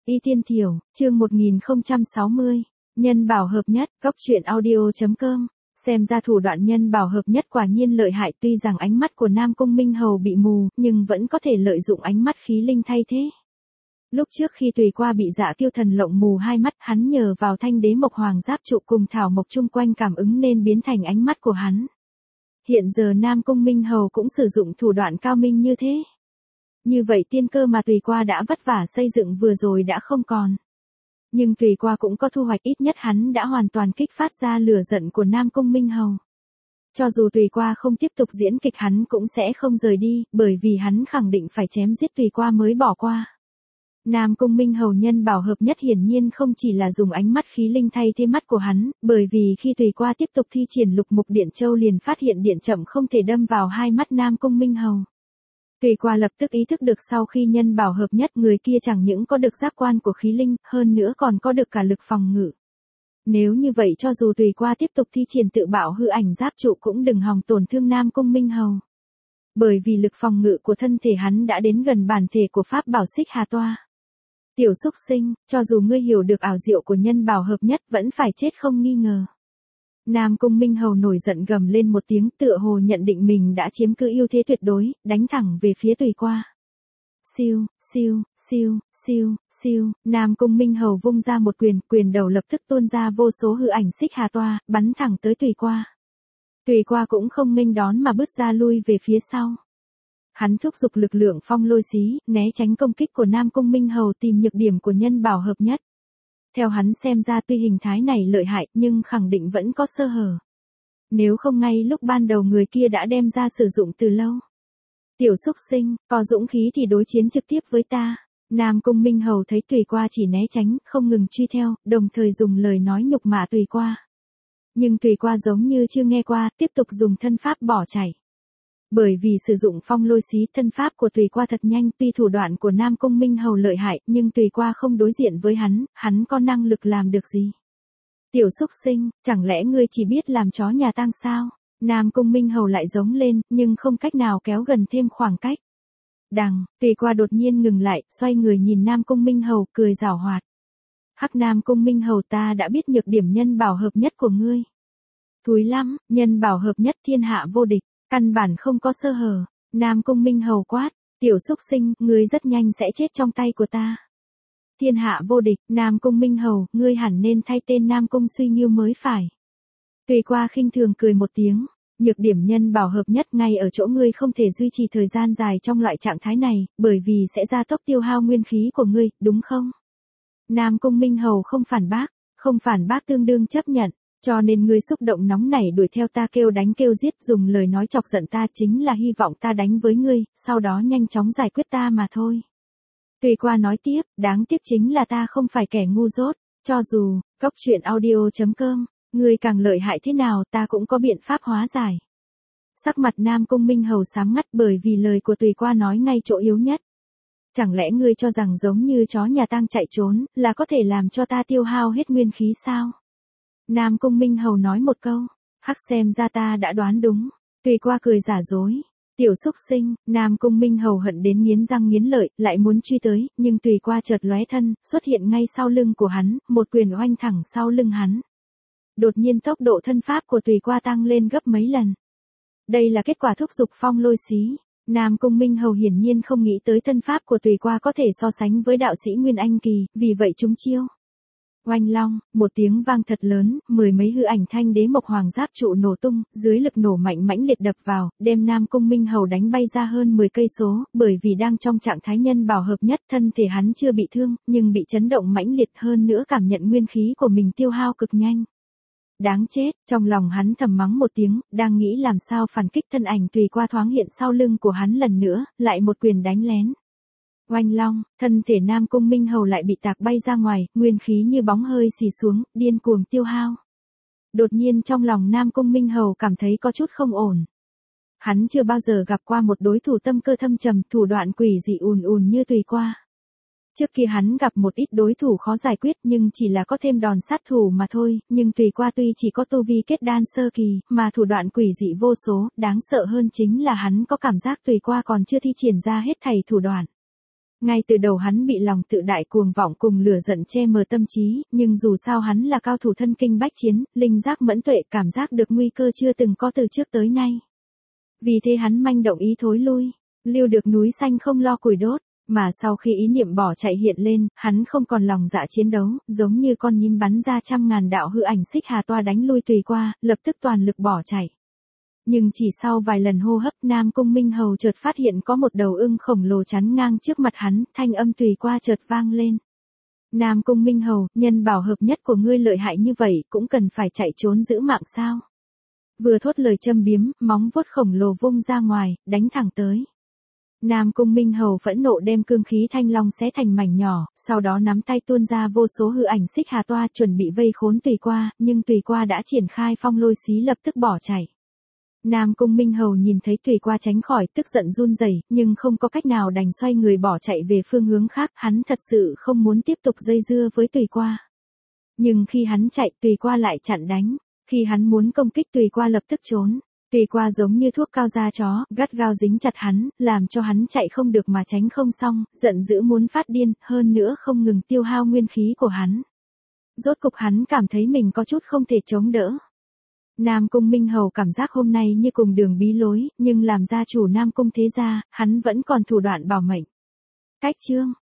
Y Tiên Thiểu, chương 1060, nhân bảo hợp nhất, góc truyện audio.com. Xem ra thủ đoạn nhân bảo hợp nhất quả nhiên lợi hại, tuy rằng ánh mắt của Nam Cung Minh Hầu bị mù, nhưng vẫn có thể lợi dụng ánh mắt khí linh thay thế. Lúc trước khi Tùy Qua bị Dạ Kiêu Thần lộng mù hai mắt, hắn nhờ vào Thanh Đế Mộc Hoàng Giáp trụ cùng thảo mộc chung quanh cảm ứng nên biến thành ánh mắt của hắn. Hiện giờ Nam Cung Minh Hầu cũng sử dụng thủ đoạn cao minh như thế. Như vậy tiên cơ mà Tùy Qua đã vất vả xây dựng vừa rồi đã không còn. Nhưng Tùy Qua cũng có thu hoạch, ít nhất hắn đã hoàn toàn kích phát ra lửa giận của Nam Cung Minh Hầu. Cho dù Tùy Qua không tiếp tục diễn kịch hắn cũng sẽ không rời đi, bởi vì hắn khẳng định phải chém giết Tùy Qua mới bỏ qua. Nam Cung Minh Hầu nhân bảo hợp nhất hiển nhiên không chỉ là dùng ánh mắt khí linh thay thế mắt của hắn, bởi vì khi Tùy Qua tiếp tục thi triển lục mục điện châu liền phát hiện điện chậm không thể đâm vào hai mắt Nam Cung Minh Hầu. Tùy Qua lập tức ý thức được sau khi nhân bảo hợp nhất người kia chẳng những có được giác quan của khí linh, hơn nữa còn có được cả lực phòng ngự. Nếu như vậy cho dù Tùy Qua tiếp tục thi triển tự bạo hư ảnh giáp trụ cũng đừng hòng tổn thương Nam Cung Minh Hầu. Bởi vì lực phòng ngự của thân thể hắn đã đến gần bản thể của pháp bảo Xích Hà Toa. Tiểu xúc sinh, cho dù ngươi hiểu được ảo diệu của nhân bảo hợp nhất vẫn phải chết không nghi ngờ. Nam Cung Minh Hầu nổi giận gầm lên một tiếng, tựa hồ nhận định mình đã chiếm cứ ưu thế tuyệt đối, đánh thẳng về phía Tùy Qua. Siêu, siêu, siêu, siêu, siêu, Nam Cung Minh Hầu vung ra một quyền đầu lập tức tuôn ra vô số hư ảnh Xích Hà Toa, bắn thẳng tới Tùy Qua. Tùy Qua cũng không nghênh đón mà bước ra lui về phía sau. Hắn thúc giục lực lượng phong lôi xí, né tránh công kích của Nam Cung Minh Hầu, tìm nhược điểm của nhân bảo hợp nhất. Theo hắn xem ra tuy hình thái này lợi hại nhưng khẳng định vẫn có sơ hở. Nếu không ngay lúc ban đầu người kia đã đem ra sử dụng từ lâu. Tiểu xúc sinh, có dũng khí thì đối chiến trực tiếp với ta. Nam Cung Minh Hầu thấy Tùy Qua chỉ né tránh, không ngừng truy theo, đồng thời dùng lời nói nhục mạ Tùy Qua. Nhưng Tùy Qua giống như chưa nghe qua, tiếp tục dùng thân pháp bỏ chạy. Bởi vì sử dụng phong lôi xí, thân pháp của Tùy Qua thật nhanh, tuy thủ đoạn của Nam Cung Minh Hầu lợi hại, nhưng Tùy Qua không đối diện với hắn có năng lực làm được gì? Tiểu xúc sinh, chẳng lẽ ngươi chỉ biết làm chó nhà tang sao? Nam Cung Minh Hầu lại giống lên, nhưng không cách nào kéo gần thêm khoảng cách. Tùy Qua đột nhiên ngừng lại, xoay người nhìn Nam Cung Minh Hầu, cười giảo hoạt. Hắc Nam Cung Minh Hầu, ta đã biết nhược điểm nhân bảo hợp nhất của ngươi. Thúi lắm, nhân bảo hợp nhất thiên hạ vô địch. Căn bản không có sơ hở. Nam Cung Minh Hầu quát, tiểu xúc sinh, ngươi rất nhanh sẽ chết trong tay của ta. Thiên hạ vô địch, Nam Cung Minh Hầu, ngươi hẳn nên thay tên Nam Cung Suy Nghiêu mới phải. Tùy Qua khinh thường cười một tiếng, nhược điểm nhân bảo hợp nhất ngay ở chỗ ngươi không thể duy trì thời gian dài trong loại trạng thái này, bởi vì sẽ gia tốc tiêu hao nguyên khí của ngươi, đúng không? Nam Cung Minh Hầu không phản bác tương đương chấp nhận. Cho nên ngươi xúc động nóng nảy đuổi theo ta kêu đánh kêu giết, dùng lời nói chọc giận ta, chính là hy vọng ta đánh với ngươi, sau đó nhanh chóng giải quyết ta mà thôi. Tùy Qua nói tiếp, đáng tiếc chính là ta không phải kẻ ngu dốt, cho dù, góc truyện audio.com, ngươi càng lợi hại thế nào ta cũng có biện pháp hóa giải. Sắc mặt Nam Cung Minh Hầu xám ngắt bởi vì lời của Tùy Qua nói ngay chỗ yếu nhất. Chẳng lẽ ngươi cho rằng giống như chó nhà tang chạy trốn, là có thể làm cho ta tiêu hao hết nguyên khí sao? Nam Cung Minh Hầu nói một câu, hắc xem ra ta đã đoán đúng. Tùy Qua cười giả dối, tiểu xúc sinh, Nam Cung Minh Hầu hận đến nghiến răng nghiến lợi, lại muốn truy tới, nhưng Tùy Qua chợt lóe thân, xuất hiện ngay sau lưng của hắn, một quyền oanh thẳng sau lưng hắn. Đột nhiên tốc độ thân pháp của Tùy Qua tăng lên gấp mấy lần. Đây là kết quả thúc giục phong lôi xí. Nam Cung Minh Hầu hiển nhiên không nghĩ tới thân pháp của Tùy Qua có thể so sánh với đạo sĩ Nguyên Anh Kỳ, vì vậy trúng chiêu. Oanh long, một tiếng vang thật lớn, mười mấy hư ảnh Thanh Đế Mộc Hoàng Giáp trụ nổ tung, dưới lực nổ mạnh mãnh liệt đập vào, đem Nam Cung Minh Hầu đánh bay ra hơn 10 cây số, bởi vì đang trong trạng thái nhân bảo hợp nhất, thân thể hắn chưa bị thương, nhưng bị chấn động mãnh liệt, hơn nữa cảm nhận nguyên khí của mình tiêu hao cực nhanh. Đáng chết, trong lòng hắn thầm mắng một tiếng, đang nghĩ làm sao phản kích, thân ảnh Tùy Qua thoáng hiện sau lưng của hắn lần nữa, lại một quyền đánh lén. Oanh long, thân thể Nam Cung Minh Hầu lại bị tạc bay ra ngoài, nguyên khí như bóng hơi xì xuống, điên cuồng tiêu hao. Đột nhiên trong lòng Nam Cung Minh Hầu cảm thấy có chút không ổn. Hắn chưa bao giờ gặp qua một đối thủ tâm cơ thâm trầm, thủ đoạn quỷ dị ùn như Tùy Qua. Trước kia hắn gặp một ít đối thủ khó giải quyết nhưng chỉ là có thêm đòn sát thủ mà thôi, nhưng Tùy Qua tuy chỉ có tu vi kết đan sơ kỳ, mà thủ đoạn quỷ dị vô số, đáng sợ hơn chính là hắn có cảm giác Tùy Qua còn chưa thi triển ra hết thảy thủ đoạn. Ngay từ đầu hắn bị lòng tự đại cuồng vọng cùng lửa giận che mờ tâm trí, nhưng dù sao hắn là cao thủ thân kinh bách chiến, linh giác mẫn tuệ cảm giác được nguy cơ chưa từng có từ trước tới nay. Vì thế hắn manh động ý thối lui, lưu được núi xanh không lo củi đốt, mà sau khi ý niệm bỏ chạy hiện lên, hắn không còn lòng dạ chiến đấu, giống như con nhím bắn ra trăm ngàn đạo hư ảnh xích hà toa đánh lui Tùy Qua, lập tức toàn lực bỏ chạy. Nhưng chỉ sau vài lần hô hấp, Nam Cung Minh Hầu chợt phát hiện có một đầu ưng khổng lồ chắn ngang trước mặt hắn, thanh âm Tùy Qua chợt vang lên. Nam Cung Minh Hầu, nhân bảo hợp nhất của ngươi lợi hại như vậy, cũng cần phải chạy trốn giữ mạng sao? Vừa thốt lời châm biếm, móng vuốt khổng lồ vung ra ngoài, đánh thẳng tới. Nam Cung Minh Hầu phẫn nộ đem cương khí thanh long xé thành mảnh nhỏ, sau đó nắm tay tuôn ra vô số hư ảnh xích hà toa chuẩn bị vây khốn Tùy Qua, nhưng Tùy Qua đã triển khai phong lôi xí lập tức bỏ chạy. Nam Cung Minh Hầu nhìn thấy Tùy Qua tránh khỏi, tức giận run rẩy, nhưng không có cách nào đành xoay người bỏ chạy về phương hướng khác, hắn thật sự không muốn tiếp tục dây dưa với Tùy Qua. Nhưng khi hắn chạy, Tùy Qua lại chặn đánh, khi hắn muốn công kích Tùy Qua lập tức trốn. Tùy Qua giống như thuốc cao da chó, gắt gao dính chặt hắn, làm cho hắn chạy không được mà tránh không xong, giận dữ muốn phát điên, hơn nữa không ngừng tiêu hao nguyên khí của hắn. Rốt cục hắn cảm thấy mình có chút không thể chống đỡ. Nam Cung Minh Hầu cảm giác hôm nay như cùng đường bí lối, nhưng làm gia chủ Nam Cung thế gia, hắn vẫn còn thủ đoạn bảo mệnh. Cách chương